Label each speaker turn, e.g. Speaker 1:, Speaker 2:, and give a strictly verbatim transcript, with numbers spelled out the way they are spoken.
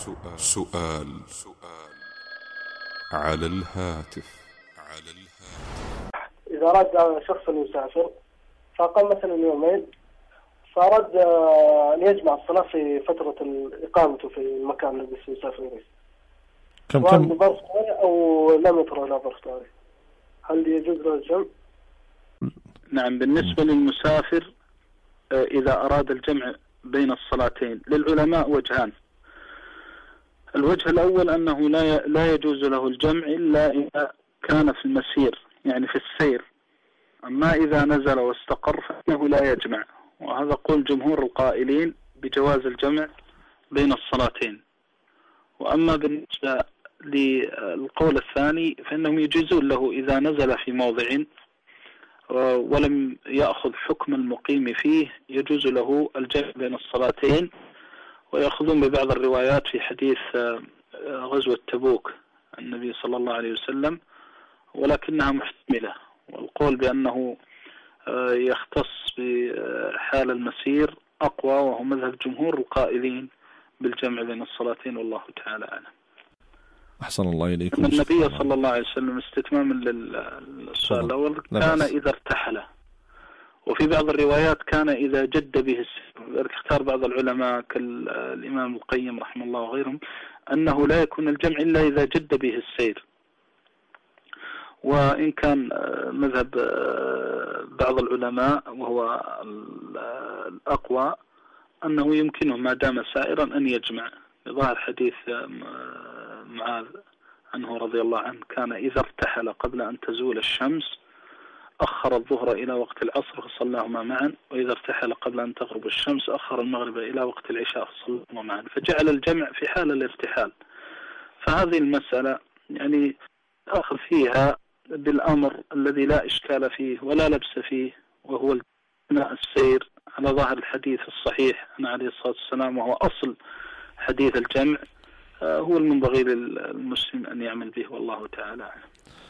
Speaker 1: سؤال سؤال على الهاتف. على الهاتف
Speaker 2: إذا أراد شخص يسافر فأقام مثلا يومين، فأراد أن يجمع الصلاة في فترة إقامته في المكان الذي سيسافر إليه،
Speaker 3: كم كم
Speaker 2: بظرف طارئ أو لم يطرأ له ظرف طارئ، هل يجوز له الجمع؟
Speaker 4: نعم، بالنسبة للمسافر إذا أراد الجمع بين الصلاتين للعلماء وجهان. الوجه الأول أنه لا لا يجوز له الجمع إلا إذا كان في المسير، يعني في السير. أما إذا نزل واستقر فإنه لا يجمع، وهذا قول جمهور القائلين بجواز الجمع بين الصلاتين. وأما بالنسبة للقول الثاني فإنهم يجوزون له إذا نزل في موضع ولم يأخذ حكم المقيم فيه، يجوز له الجمع بين الصلاتين. ويأخذون ببعض الروايات في حديث غزوة تبوك النبي صلى الله عليه وسلم، ولكنها محتملة. والقول بأنه يختص بحال المسير أقوى، وهو مذهب جمهور القائلين بالجمع بين الصلاتين، والله تعالى أعلم.
Speaker 3: أحسن الله إليكم.
Speaker 4: النبي صلى الله عليه وسلم استتماما للسؤال الأول كان إذا ارتحل، وفي بعض الروايات كان إذا جد به السير. اختار بعض العلماء كالإمام القيم رحمه الله وغيرهم أنه لا يكون الجمع إلا إذا جد به السير. وإن كان مذهب بعض العلماء وهو الأقوى أنه يمكنه ما دام سائرا أن يجمع، ظاهر حديث معاذ عنه رضي الله عنه كان إذا ارتحل قبل أن تزول الشمس أخر الظهر إلى وقت العصر فصلاهما معا، وإذا ارتحل قبل أن تغرب الشمس أخر المغرب إلى وقت العشاء فصلاهما معا، فجعل الجمع في حال الارتحال. فهذه المسألة يعني أخذ فيها بالأمر الذي لا إشكال فيه ولا لبس فيه، وهو أثناء السير على ظاهر الحديث الصحيح عن عليه الصلاة والسلام، وهو أصل حديث الجمع، هو المنبغي للمسلم أن يعمل به، والله تعالى.